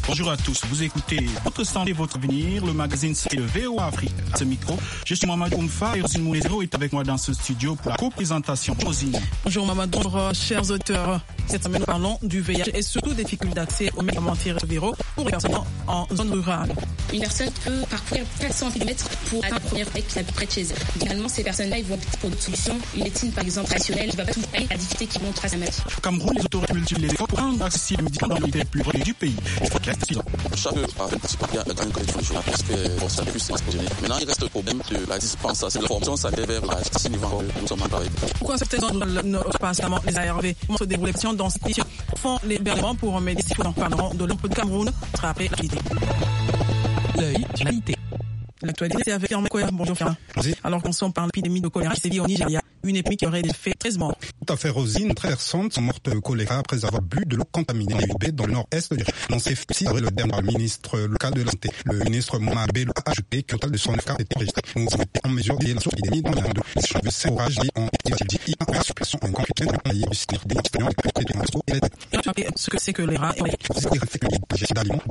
Bonjour à tous, vous écoutez Votre Santé, Votre Avenir, le magazine c'est le VOA Afrique. À ce micro, je suis Mamadou Oumfa et Rosine Moulezero est avec moi dans ce studio pour la co-présentation. Rosine. Bonjour Mamadou, bonjour chers auditeurs. Cette semaine, nous parlons du VIH et surtout des difficultés d'accès aux médicaments antirétroviraux pour les personnes en zone rurale. Une personne peut parcourir 400 km pour atteindre la première avec la plus près de chez elle. Généralement, ces personnes-là, ils vont opter pour d'autres solutions. Une médecine, par exemple, traditionnelle, qui ne va pas tout aller à la difficulté qui montre à sa maladie. Au Cameroun, les autorités multiplient les efforts pour rendre accessible les médicaments dans les villes plus proches du pays. Chaque participant a gagné une collection de parce que ça plus s'exposer. Maintenant, il reste le problème de la dispensation de la formation, ça devait vers la niveau nous sommes encore. Pourquoi certaines zones ne passent pas les ARV? Comment se déroule l'élection dans cette édition? Font les bernements pour médecins. Nous parlerons de l'ombre de Cameroun après l'actualité. L'œil sur l'actualité. L'actualité, c'est avec Firmin Koya. Bonjour Firmin. Alors qu'on s'en parle l'épidémie de choléra qui sévit au Nigeria. Une épidémie qui aurait fait 13 morts. Tout à fait, Rosine. 13 personnes sont mortes de choléra après avoir bu de l'eau contaminée en UB dans le nord-est de l'Irak. Dans ces faits, le dernier ministre local de la Santé, le ministre Mohamed Bello, a ajouté qu'au total de 109 cas étaient enregistrés. Nous avons été en mesure d'aider la épidémie dans l'Inde. Les échanges de 5 orages liés en épidémie en suppression en grand quotidien de l'Aïe, du Sinaire, des enseignants, des préfets, des transports et les ce que c'est que les rats et les d'aliments,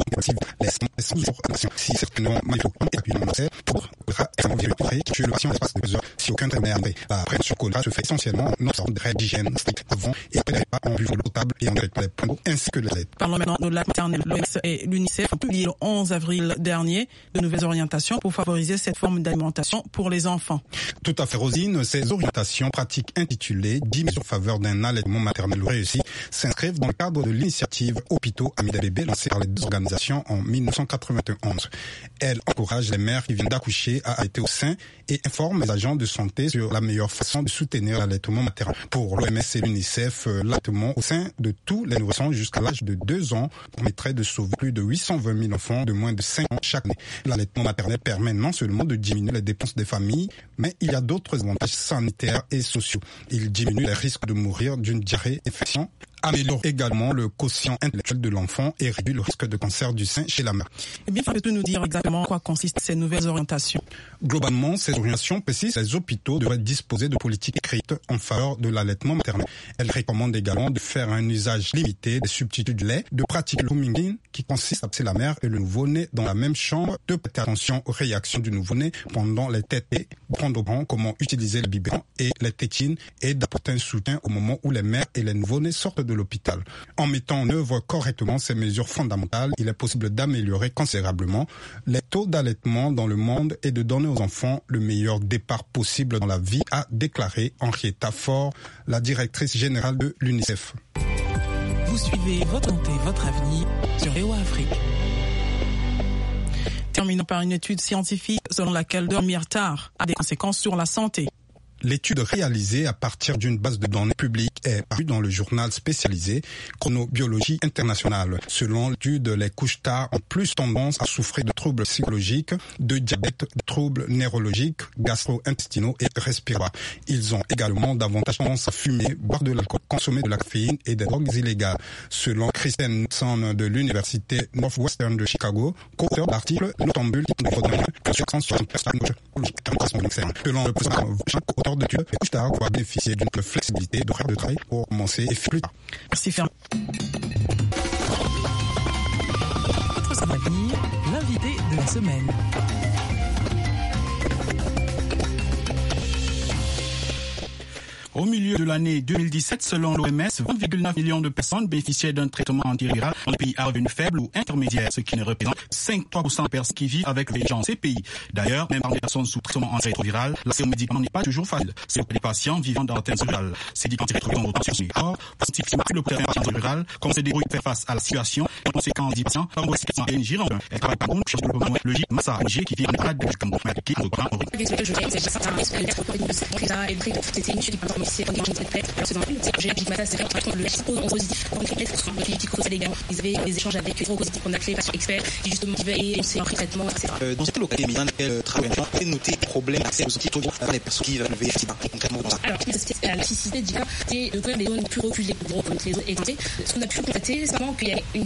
si certainement manifestement et appuyant dans pour extrêmement virulent qui tue le patient en l'espace de 2 heures si aucun traitement est arrivé. La prévention sur choléra se fait essentiellement en observant des règles d'hygiène strictes avant et après les repas en buvant de l'eau potable et en direct les points d'eau ainsi que les aides. Parlons maintenant de la maternelle. L'OMS et l'UNICEF ont publié le 11 avril dernier de nouvelles orientations pour favoriser cette forme d'alimentation pour les enfants. Tout à fait, Rosine. Ces orientations pratiques intitulées 10 mesures en faveur d'un allaitement maternel réussi s'inscrivent dans le cadre de l'initiative Hôpitaux Amis des bébés lancée par les deux organisations en 1991. Elles encouragent les mères qui viennent d'accoucher à allaiter au sein et informent les agents de santé sur la meilleure façon de soutenir l'allaitement maternel. Pour l'OMS et l'UNICEF, l'allaitement au sein de tous les nourrissons jusqu'à l'âge de 2 ans permettrait de sauver plus de 820 000 enfants de moins de 5 ans chaque année. L'allaitement maternel permet non seulement de diminuer les dépenses des familles, mais il y a d'autres avantages sanitaires et sociaux. Il diminue les risques de mourir d'une diarrhée, infection, améliore également le quotient intellectuel de l'enfant et réduit le risque de cancer du sein chez la mère. Eh bien, peux-tu nous dire exactement en quoi consistent ces nouvelles orientations? Globalement, ces orientations précisent que les hôpitaux devraient disposer de politiques écrites en faveur de l'allaitement maternel. Elles recommandent également de faire un usage limité des substituts de lait, de pratiquer le coming qui consiste à placer la mère et le nouveau-né dans la même chambre, de prêter attention aux réactions du nouveau-né pendant les tétées, prendre au grand comment utiliser le biberon et les tétines et d'apporter un soutien au moment où les mères et les nouveau-nés sortent de l'hôpital. En mettant en œuvre correctement ces mesures fondamentales, il est possible d'améliorer considérablement les taux d'allaitement dans le monde et de donner aux enfants le meilleur départ possible dans la vie, a déclaré Henrietta Ford, la directrice générale de l'UNICEF. Vous suivez Votre Santé, Votre Avenir sur VOA Afrique. Terminons par une étude scientifique selon laquelle dormir tard a des conséquences sur la santé. L'étude réalisée à partir d'une base de données publique est parue dans le journal spécialisé Chronobiologie internationale. Selon l'étude, les couches tard ont plus tendance à souffrir de troubles psychologiques, de diabète, de troubles neurologiques, gastro-intestinaux et respiratoires. Ils ont également davantage tendance à fumer, boire de l'alcool, consommer de la caféine et des drogues illégales. Selon Kristen Nixon de l'Université Northwestern de Chicago, co-auteur de l'article Notambule de Rodin, selon le professeur auteur d'études, les couches tard doivent bénéficier d'une flexibilité d'horaire de travail pour commencer et finir plus tard. Merci Ferme. Votre avenir, l'invité de la semaine. Au milieu de l'année 2017, selon l'OMS, 20,9 millions de personnes bénéficiaient d'un traitement antiviral dans les pays à revenus faibles ou intermédiaires, ce qui ne représente 5,3% des personnes qui vivent avec les gens de ces pays. D'ailleurs, même parmi les personnes sous traitement antirétroviral, l'accès aux médicaments n'est pas toujours facile. C'est pour les patients vivant dans certaines zones rurales. Ces médicaments antirétroviraux ont autant sur or, positivement le problème patient rural, comme se débrouille faire face à la situation, en conséquence, dit patient, par aussi question et une girande. Elle travaille par contre, cherche le développement logique, Massa Angé, qui vit en État de Cameroun, qui est au grand Henri. C'est quand ils étaient prêts. Alors, c'est dans le j'ai dit, c'est quand le HSO positif, quand les pour le politique également, ils avaient des échanges avec les positifs qu'on appelait patients experts, qui justement et c'est un traitement, etc. Dans cette localité, dans laquelle travaille un noté problème d'accès aux outils par les personnes qui veulent le VIH concrètement dans ça. Alors, la toxicité du cas, c'est quand même les zones plus reculées, comme les zones étendées. Ce qu'on a pu constater, c'est vraiment qu'il y a une difficulté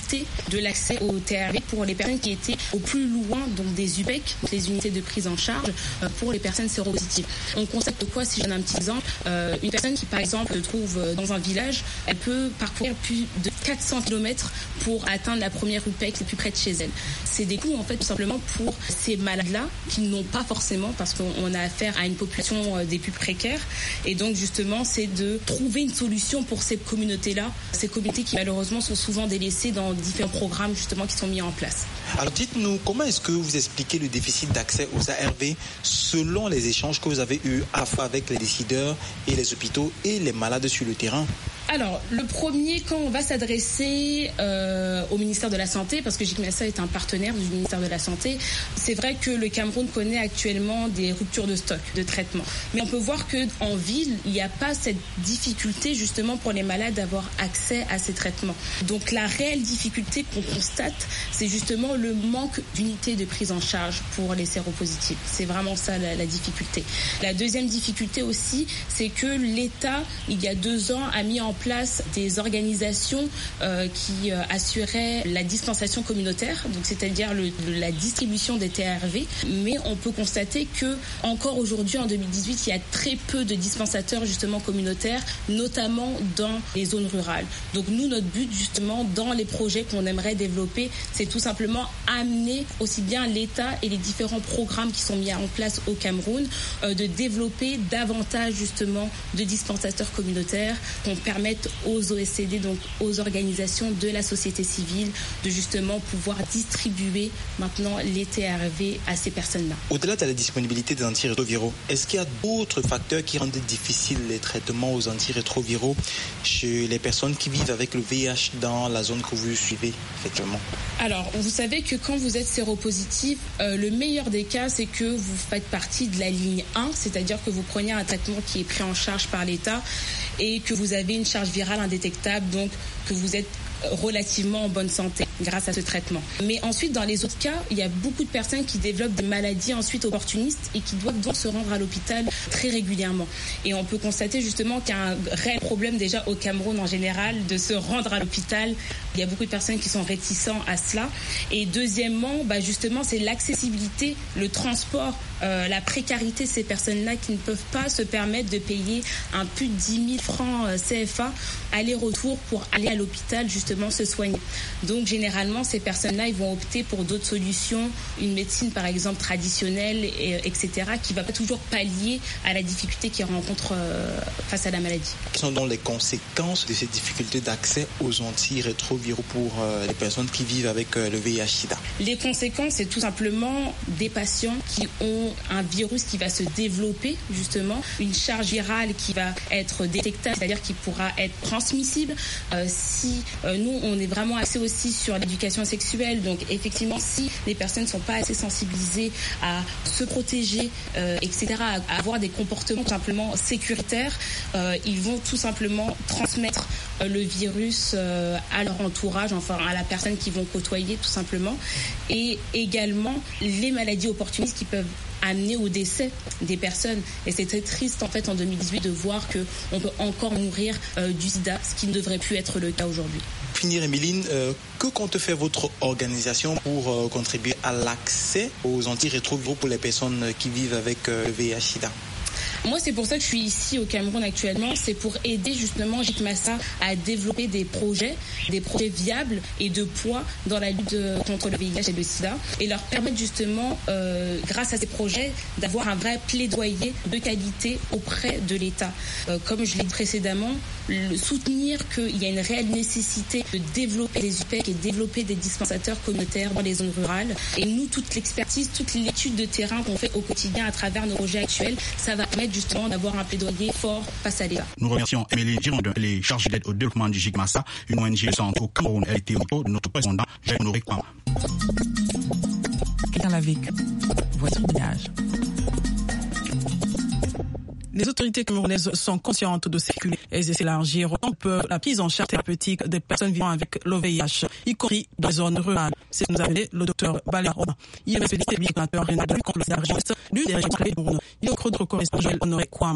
difficulté de l'accès au TRV pour les personnes qui étaient au plus loin, donc des UPEC, donc les unités de prise en charge pour les personnes séropositives. On constate quoi, si je donne un petit exemple, une personne qui par exemple se trouve dans un village, elle peut parcourir plus de 400 km pour atteindre la première UPEC le plus près de chez elle. C'est des coûts en fait tout simplement pour ces malades-là qui n'ont pas forcément, parce qu'on a affaire à une population des plus précaires, et donc justement c'est de trouver une solution pour ces communautés-là, ces communautés qui malheureusement sont souvent délaissées dans différents programmes justement qui sont mis en place. Alors dites-nous, comment est-ce que vous expliquez le déficit d'accès aux ARV selon les échanges que vous avez eus à la fois avec les décideurs et les hôpitaux et les malades sur le terrain? Alors, le premier, quand on va s'adresser au ministère de la Santé, parce que JICMASA est un partenaire du ministère de la Santé, c'est vrai que le Cameroun connaît actuellement des ruptures de stock, de traitement. Mais on peut voir qu'en ville, il n'y a pas cette difficulté justement pour les malades d'avoir accès à ces traitements. Donc la réelle difficulté qu'on constate, c'est justement le manque d'unités de prise en charge pour les séropositifs. C'est vraiment ça la difficulté. La deuxième difficulté aussi, c'est que l'État, il y a 2 ans, a mis en place des organisations qui assuraient la dispensation communautaire, donc c'est-à-dire la distribution des TRV. Mais on peut constater que encore aujourd'hui, en 2018, il y a très peu de dispensateurs justement communautaires, notamment dans les zones rurales. Donc nous, notre but justement dans les projets qu'on aimerait développer, c'est tout simplement amener aussi bien l'État et les différents programmes qui sont mis en place au Cameroun de développer davantage justement de dispensateurs communautaires, qu'on permette aux OSCD, donc aux organisations de la société civile, de justement pouvoir distribuer maintenant les TRV à ces personnes-là. Au-delà de la disponibilité des antirétroviraux, est-ce qu'il y a d'autres facteurs qui rendent difficiles les traitements aux antirétroviraux chez les personnes qui vivent avec le VIH dans la zone que vous suivez effectivement? Alors, vous savez que quand vous êtes séropositif, le meilleur des cas, c'est que vous faites partie de la ligne 1, c'est-à-dire que vous preniez un traitement qui est pris en charge par l'État et que vous avez une charge virale indétectable, donc que vous êtes relativement en bonne santé grâce à ce traitement. Mais ensuite, dans les autres cas, il y a beaucoup de personnes qui développent des maladies ensuite opportunistes et qui doivent donc se rendre à l'hôpital très régulièrement. Et on peut constater justement qu'il y a un réel problème déjà au Cameroun en général de se rendre à l'hôpital. Il y a beaucoup de personnes qui sont réticentes à cela. Et deuxièmement, justement, c'est l'accessibilité, le transport, la précarité de ces personnes-là qui ne peuvent pas se permettre de payer un plus de 10 000 francs CFA aller-retour pour aller à l'hôpital justement se soigner. Donc généralement ces personnes-là ils vont opter pour d'autres solutions, une médecine par exemple traditionnelle, etc. qui ne va pas toujours pallier à la difficulté qu'ils rencontrent face à la maladie. Quelles sont donc les conséquences de ces difficultés d'accès aux antirétroviraux pour les personnes qui vivent avec le VIH/SIDA? Les conséquences, c'est tout simplement des patients qui ont un virus qui va se développer justement, une charge virale qui va être détectable, c'est-à-dire qui pourra être transmissible. Si nous, on est vraiment axé aussi sur l'éducation sexuelle, donc effectivement, si les personnes ne sont pas assez sensibilisées à se protéger, etc., à avoir des comportements tout simplement sécuritaires, ils vont tout simplement transmettre le virus à leur entourage, enfin à la personne qu'ils vont côtoyer tout simplement, et également les maladies opportunistes qui peuvent amener au décès des personnes. Et c'est très triste en fait en 2018 de voir qu'on peut encore mourir du sida, ce qui ne devrait plus être le cas aujourd'hui. Pour finir, Emeline, que compte faire votre organisation pour contribuer à l'accès aux antirétroviraux pour les personnes qui vivent avec le VIH/SIDA? Moi, c'est pour ça que je suis ici au Cameroun actuellement. C'est pour aider justement JICMASA à développer des projets viables et de poids dans la lutte contre le VIH et le sida, et leur permettre justement, grâce à ces projets, d'avoir un vrai plaidoyer de qualité auprès de l'État. Comme je l'ai dit précédemment, soutenir qu'il y a une réelle nécessité de développer des UPEC et développer des dispensateurs communautaires dans les zones rurales. Et nous, toute l'expertise, toute l'étude de terrain qu'on fait au quotidien à travers nos projets actuels, ça va permettre justement d'avoir un plaidoyer fort face à l'État. Nous remercions Emeline Girondin, elle est chargée d'aide au développement du JICMASA, une ONG centre au Cameroun. Elle était au micro de notre correspondant, Jacques-Honoré Kwama. Quelqu'un l'a vécu. Voici le village. Les autorités camerounaises sont conscientes de ces difficultés et s'élargir la prise en charge thérapeutique des personnes vivant avec le VIH, y compris dans les zones rurales. C'est ce que nous a appelé le docteur Balia Oba. Il est spécialiste et coordinateur régional de lutte contre le sida du DRG. Il est au micro de notre correspondant Jacques-Honoré Kwama.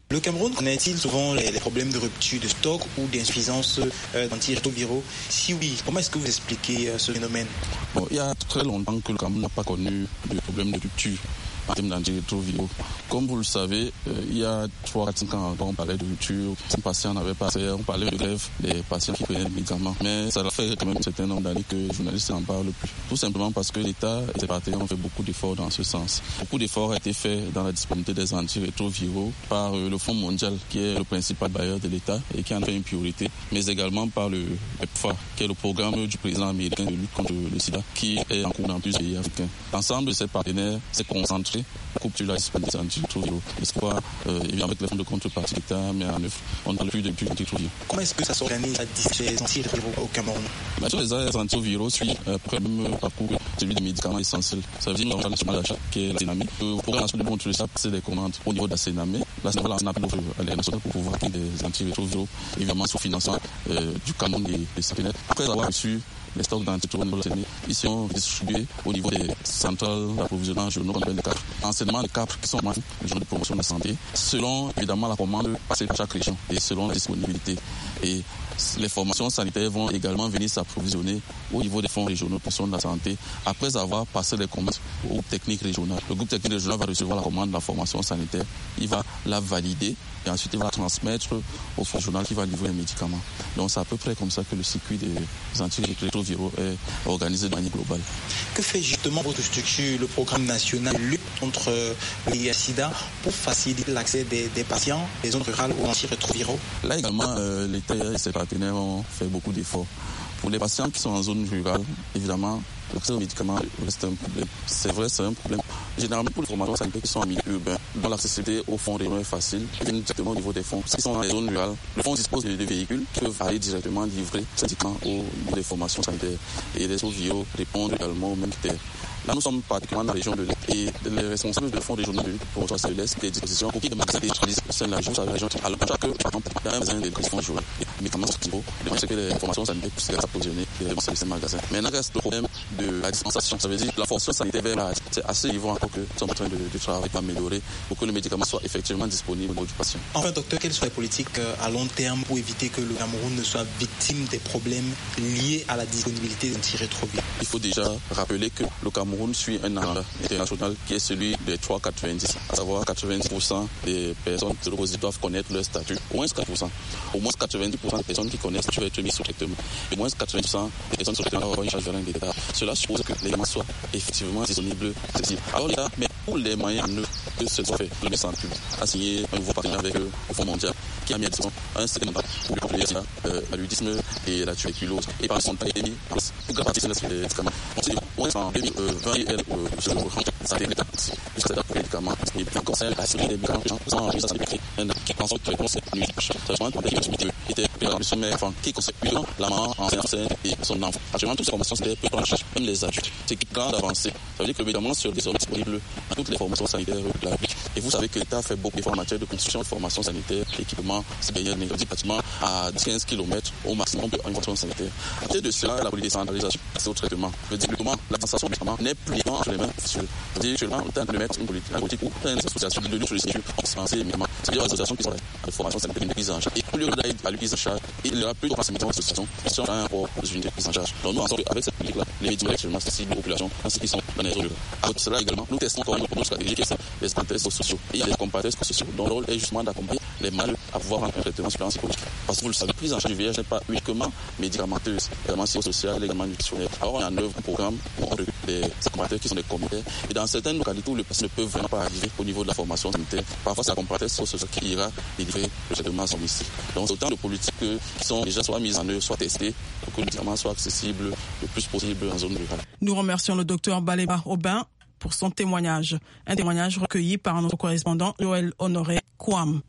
Le Cameroun connaît-il souvent les problèmes de rupture de stock ou d'insuffisance d'antirétroviraux? Si oui, comment est-ce que vous expliquez ce phénomène? Il y a très longtemps que le Cameroun n'a pas connu de problème de rupture en termes d'antirétroviraux. Comme vous le savez, il y a 3-4 ans, on parlait de rupture, les patients n'avaient pas assez, on parlait de grève des patients qui prenaient des médicaments. Mais ça fait quand même un certain nombre d'années que les journalistes n'en parlent plus. Tout simplement parce que l'État et ses partenaires ont fait beaucoup d'efforts dans ce sens. Beaucoup d'efforts ont été faits dans la disponibilité des antirétroviraux par le Fonds mondial, qui est le principal bailleur de l'État et qui en fait une priorité, mais également par le PEPFAR, qui est le programme du président américain de lutte contre le sida, qui est en cours dans plusieurs pays africains. L'ensemble de ces partenaires s'est concentré beaucoup sur la disponibilité des antirétroviraux. C'est pourquoi, évidemment, avec les fonds de contrepartie de l'État mis en œuvre, on ne parle plus de antirétroviraux. Comment est-ce que ça s'organise la distribution des antirétroviraux au Cameroun? Les antirétroviraux suivent le même parcours que celui des médicaments essentiels. Ça veut dire que national d'achat, qui est la Sénamé. Le programme national de contrôle de l'achat, c'est des commandes au niveau de la Sénamé. La Sénamé a appelé à l'aide nationale pour pouvoir créer des antirétroviraux, évidemment sous financement du Cameroun et des Sénégal. Après avoir reçu les stocks d'antirétroviraux, ils sont distribués au niveau des centrales d'approvisionnement régionaux qu'on appelle les CAPR. Enseignement, les CAPR qui sont les journaux de promotion de la santé, selon évidemment la commande passée par chaque région et selon la disponibilité. Et les formations sanitaires vont également venir s'approvisionner au niveau des fonds régionaux de promotion de la santé après avoir passé les commandes au groupe technique régional. Le groupe technique régional va recevoir la commande de la formation sanitaire, il va la valider et ensuite il va la transmettre au fonds régional qui va livrer les médicaments. Donc c'est à peu près comme ça que le circuit des antirétroviraux est organisé de manière globale. Que fait justement votre structure, le programme national de lutte contre le VIH-Sida, pour faciliter l'accès des patients des zones rurales aux antirétroviraux? Là également, l'État et ses partenaires ont fait beaucoup d'efforts. Pour les patients qui sont en zone rurale, évidemment, l'accès aux médicaments reste un problème. C'est vrai, c'est un problème. Généralement, pour les formations sanitaires qui sont en milieu urbain, dont l'accessibilité aux fonds régionaux est facile, ils viennent directement au niveau des fonds. Ceux qui sont dans les zones rurales, le fonds dispose de véhicules qui peuvent aller directement livrer ces médicaments aux des formations sanitaires. Et les OVIO répondent également aux mêmes critères. Là, nous sommes particulièrement dans la région de l'Est et les responsables de fonds régionaux de lutte pour le de l'Est des dispositions pour qu'ils magasins décentralisent au sein de la région. Alors, chaque exemple, il y a un magasin de fonds régionaux. Les médicaments sont beaux, de que les formations sanitaires puissent être approvisionnées directement sur ces magasins. Maintenant, reste le problème de la dispensation. Ça veut dire que la formation sanitaire vers la c'est assez niveau encore que nous sommes en train de travailler pour améliorer pour que le médicament soit effectivement disponible au niveau du patient. Enfin, docteur, quelles sont les politiques à long terme pour éviter que le Cameroun ne soit victime des problèmes liés à la disponibilité des antirétroviraux? Il faut déjà rappeler que le Cameroun suit un agenda international qui est celui des 3,90, à savoir 90% des personnes séropositives doivent connaître leur statut, au moins 4%. Au moins 90% des personnes qui connaissent tu vas être mis sous traitement. Au moins 80% des personnes sur le traitement doivent avoir une charge virale d'État. Cela suppose que les médicaments soient effectivement disponibles, accessibles. Alors l'État met tous les moyens en œuvre que ce soit fait. Le ministère de la Santé a signé un nouveau partenariat avec le Fonds mondial qui a mis à disposition un certain mandat pour lutter contre le paludisme et la tuberculose. Et par son temps, il a été mis en place pour garantir les médicaments. On est en 2020 et monsieur le Président, ça a été l'état jusqu'à cette médicaments disponibles. Encore ça, la série des médicaments sans mise en place qui pensent que les conseils nuit. Ça demande pour les qui étaient dans le sommet, enfin, qui conseille la maman enceinte et son enfant. Actuellement, toutes ces formations, c'est peu en charge, même les adultes. C'est une grande avancée. Ça veut dire que le médicament sur désormais disponible dans toutes les formations sanitaires de la République. Et vous savez que l'État fait beaucoup d'efforts en matière de construction de formations sanitaires, d'équipements, c'est bien négocié pratiquement à 15 km au maximum d'une formation sanitaire. À partir de cela, la politique de décentralisation, c'est au traitement. Je veux dire, comment la sensation du médicament n'est plus entre les mains officielles. Je veux dire, actuellement, on est en train de mettre une politique où une association de lutte sur les sécures ont dispensé les médicaments. C'est-à-dire des associations qui sont de formation sanitaire de prise en charge. Et plus le d'aide à la prise en charge, il y aura plus de médicaments d'association qui sont un rapport aux unités de prise en charge. Donc nous, ensemble, avec cette politique-là, les médicaments actuellement accessibles aux populations, ainsi qu'ils sont dans les zones rurales. À cela également, nous testons encore une stratégie qui est les comparatrices sociaux. Et il y a des comparatrices sociaux dont le rôle est justement d'accompagner les malades à pouvoir rendre un traitement sur psychologique. Parce que vous le savez, prise en charge du VIH n'est pas uniquement médicamenteuse, également psychosociale, également nutritionnelle. Alors on a en œuvre un programme où on recrute des comparateurs qui sont des communautaires. Et dans certaines localités où le patient ne peut vraiment pas arriver au niveau de la formation sanitaire, parfois c'est la comparateur psychosociale qui ira délivrer le traitement à son domicile. Donc c'est autant de politiques qui sont déjà soit mises en œuvre, soit testées pour que le médicament soit accessible le plus possible en zone rurale. Nous remercions le docteur Baleba Aubin pour son témoignage. Un témoignage recueilli par notre correspondant Joël Honoré Kouam.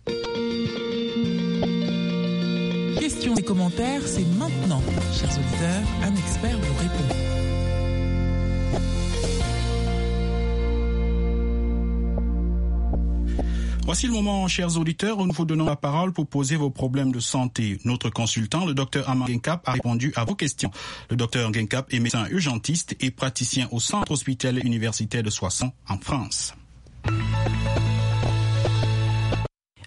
Questions et commentaires, c'est maintenant. Chers auditeurs, un expert vous répond. Voici le moment, chers auditeurs, où nous vous donnons la parole pour poser vos problèmes de santé. Notre consultant, le docteur Amar Genkap, a répondu à vos questions. Le docteur Genkap est médecin urgentiste et praticien au centre hospitalier universitaire de Soissons, en France.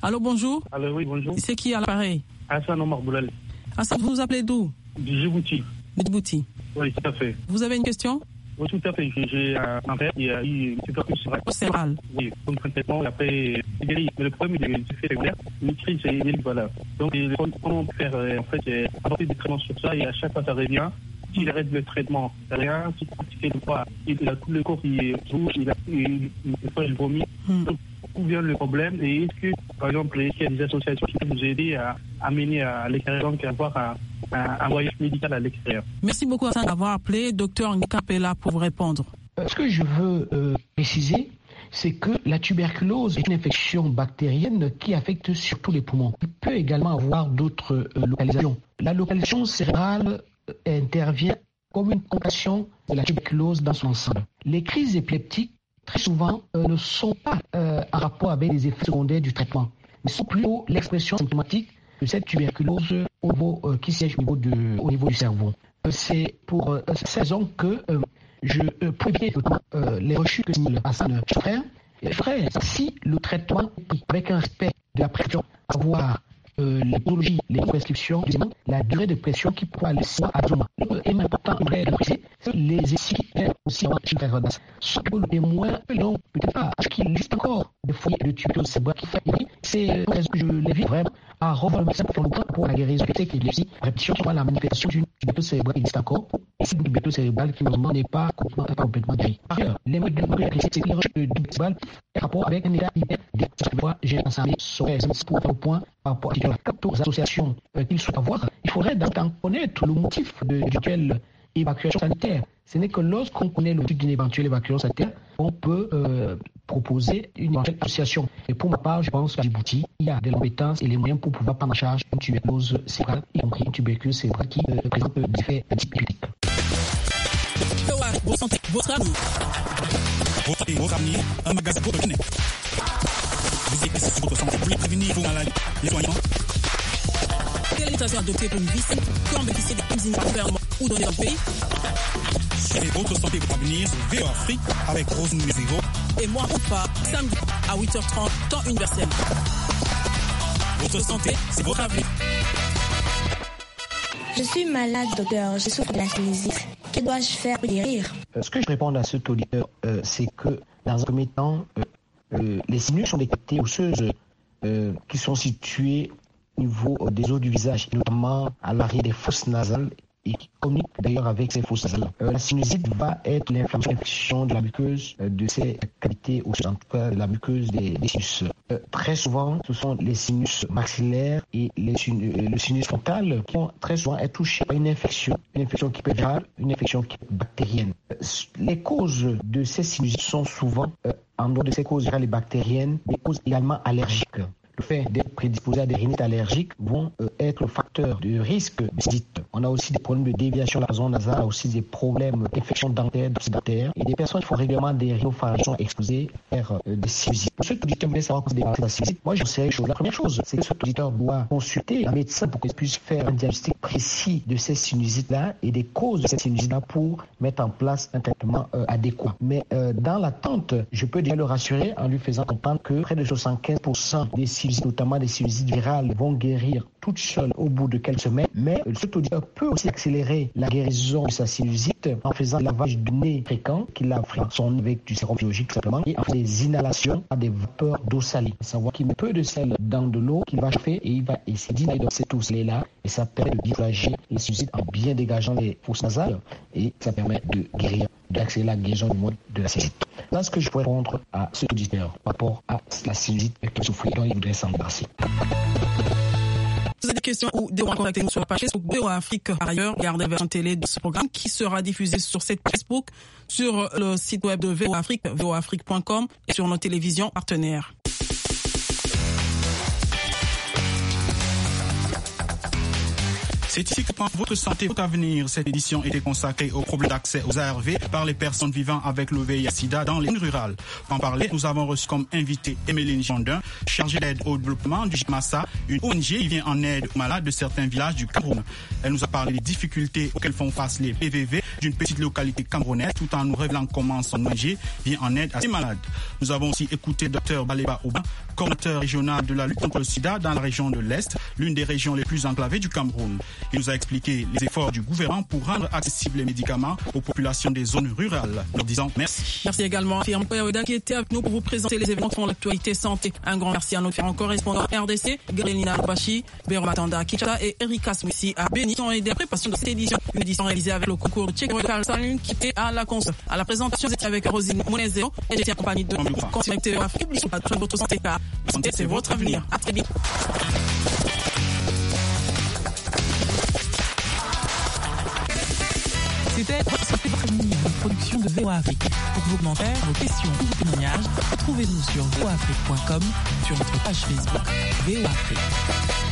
Allô, bonjour. Allô, oui, bonjour. C'est qui à l'appareil? Hassan Omar Boulal. Hassan, vous nous appelez d'où? Du Djibouti. De Djibouti. Oui, tout à fait. Vous avez une question? Oui, tout à fait. J'ai un frère qui a eu une tuberculose cérébrale. Oui, comme complètement, il a fait guéri. Mais le problème, il est fait régulière. Une crise, c'est voilà. Donc, comment on peut faire, en fait, c'est apporter des traitements sur ça et à chaque fois, ça revient. S'il arrête le traitement, rien. S'il pratique le poids, il a tout le corps qui bouge, des fois, il vomit. Donc, où vient le problème et est-ce que, par exemple, il y a des associations qui peuvent nous aider à amener à l'extérieur, donc à avoir un voyage médical à l'extérieur? Merci beaucoup Hassan d'avoir appelé. Docteur Ngikap est là pour vous répondre. Ce que je veux préciser, c'est que la tuberculose est une infection bactérienne qui affecte surtout les poumons. Il peut également avoir d'autres localisations. La localisation cérébrale intervient comme une complication de la tuberculose dans son ensemble. Les crises épileptiques, très souvent, ne sont pas en rapport avec les effets secondaires du traitement, mais sont plutôt l'expression symptomatique de cette tuberculose qui siège au niveau du cerveau. C'est pour cette raison que je préviens les rechutes que signale Hassan frère. Frère, si le traitement est pris avec un respect de la pression, avoir les pathologies, les prescriptions, la durée de pression qui pourra aller à 2 mois. Et important de préciser, les essais aussi en Chine-Carrodas. Soit que le témoin, non, peut-être pas, parce qu'il existe encore des foyers de tuberculose cérébrale qui fait. C'est raison que je l'invite vraiment à revoir le médecin pour le temps pour la guérison de l'épilepsie. Répétition sur la manifestation d'une tuberculose cérébrale qui existe encore. Et c'est une tuberculose cérébrale qui normalement n'est pas complètement guérie. Par ailleurs, les modes de c'est que les recherches de tuberculose cérébrale en rapport avec un état hyper des j'ai ensemble serait pour faire le point par rapport à la 14 associations qu'il souhaite avoir. Il faudrait d'abord connaître le motif duquel évacuation sanitaire. Ce n'est que lorsqu'on connaît le motif d'une éventuelle évacuation sanitaire, on peut proposer une éventuelle association. Et pour ma part, je pense qu'à Djibouti, il y a des compétences et les moyens pour pouvoir prendre en charge une tuberculose cérébrale, y compris une tuberculose cérébrale qui présente des effets typiques. Votre avenir, un magasin pour le vous écoutez sur votre santé pour les prévenir vos maladies, les soignants. Quelle législation adoptée pour une vie saine qui en bénéficie des initiatives du gouvernement ou dans les pays? Suivez votre santé pour l'avenir sur VOA Afrique avec Rose Numéro. Et moi, Oufa, samedi à 8h30, temps universel. Votre santé, c'est votre avenir. Je suis malade, docteur. Je souffre de la sinusite. Que dois-je faire pour guérir? Ce que je réponds à cet auditeur, c'est que dans un premier temps, les sinus sont des cavités osseuses qui sont situées au niveau des os du visage, notamment à l'arrière des fosses nasales et qui communiquent d'ailleurs avec ces fosses nasales. La sinusite va être l'inflammation de la muqueuse de ces cavités osseuses, en tout cas de la muqueuse des sinus. Très souvent, ce sont les sinus maxillaires et le sinus frontal qui vont très souvent être touchés par une infection qui peut être virale, une infection qui est bactérienne. Les causes de ces sinusites sont souvent, en dehors de ces causes virales et bactériennes, des causes également allergiques. Le fait d'être prédisposé à des rhinites allergiques vont être facteurs de risque de sinusite. On a aussi des problèmes de déviation de la zone nasale, aussi des problèmes d'infection dentaire, d'obsidentaire, et des personnes qui font régulièrement des rhinopharyngites exposées vers des sinusites. Pour ceux qui voulaient savoir comment se débarrasser de la sinusite, moi je sais une chose. La première chose, c'est que cet auditeur doit consulter un médecin pour qu'il puisse faire un diagnostic précis de ces sinusites-là et des causes de ces sinusites-là pour mettre en place un traitement adéquat. Mais dans l'attente, je peux déjà le rassurer en lui faisant comprendre que près de 75% des sinusites, notamment des sinusites virales, vont guérir toutes seules au bout de quelques semaines. Mais cet auditeur peut aussi accélérer la guérison de sa sinusite en faisant un lavage de nez fréquent, qu'il lave son nez avec du sérum biologique tout simplement, et en faisant des inhalations à des vapeurs d'eau salée. À savoir qu'il met peu de sel dans de l'eau qu'il va chauffer et il va essayer d'inhaler dans cette eau salée-là, et ça permet de dégager les sinusites en bien dégageant les fosses nasales, et ça permet de guérir, d'accélérer la guérison du mode de la sinusite. Là, ce que je pourrais répondre à cet auditeur par rapport à la sinusite qu'il souffre, dont il voudrait s'en débarrasser. Vous avez des questions ou des contactez-nous sur la page Facebook VOA Afrique. Par ailleurs, regardez la version télé de ce programme qui sera diffusé sur cette Facebook, sur le site web de VOA Afrique, voaafrique.com et sur nos télévisions partenaires. C'est ici que prend votre santé, votre avenir. Cette édition était consacrée au problème d'accès aux ARV par les personnes vivant avec le VIH/SIDA dans les zones rurales. Pour en parler, nous avons reçu comme invité Emeline Jandin, chargée d'aide au développement du JMASA, une ONG qui vient en aide aux malades de certains villages du Cameroun. Elle nous a parlé des difficultés auxquelles font face les PVV d'une petite localité camerounaise, tout en nous révélant comment son ONG vient en aide à ces malades. Nous avons aussi écouté Dr Baleba Ouba, coordinateur régional de la lutte contre le sida dans la région de l'Est, l'une des régions les plus enclavées du Cameroun. Il nous a expliqué les efforts du gouvernement pour rendre accessibles les médicaments aux populations des zones rurales. Nous disons merci. Merci également à Firme Koyaoda qui était avec nous pour vous présenter les événements qui font l'actualité santé. Un grand merci à nos différents correspondants RDC, Gabrielina Bachi, Béro Matanda Kichata et Erika Smissi à Béni qui ont aidé à la préparation de cette édition. Une édition réalisée avec le concours de Tchèque Carl Salun qui était à la console. À la présentation, j'étais avec Rosine Mounezeo et j'étais accompagnée de Continuité Afrique. N'oubliez pas de votre santé car la santé c'est votre avenir. À très vite. C'était une production de VOA Afrique. Pour vos commentaires, vos questions ou vos témoignages, retrouvez-nous sur voafrique.com, sur notre page Facebook VOA Afrique.